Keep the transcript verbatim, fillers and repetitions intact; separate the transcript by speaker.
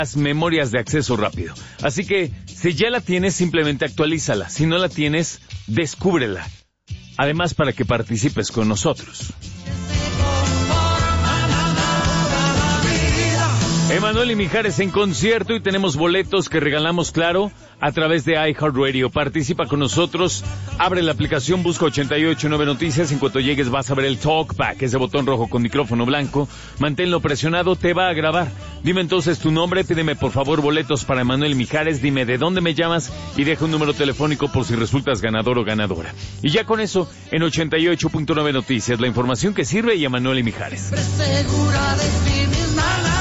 Speaker 1: las memorias de acceso rápido. Así que, si ya la tienes, simplemente actualízala. Si no la tienes, descúbrela. Además, para que participes con nosotros. Emanuel y Mijares en concierto, y tenemos boletos que regalamos, claro, a través de iHeartRadio. Participa con nosotros, abre la aplicación, busca ochenta y ocho nueve Noticias. En cuanto llegues vas a ver el Talkback, ese botón rojo con micrófono blanco. Manténlo presionado, te va a grabar. Dime entonces tu nombre, pídeme por favor boletos para Emanuel y Mijares, dime de dónde me llamas y deja un número telefónico por si resultas ganador o ganadora. Y ya con eso, en ochenta y ocho punto nueve Noticias, la información que sirve y Emanuel y Mijares.
Speaker 2: Segura de sí misma.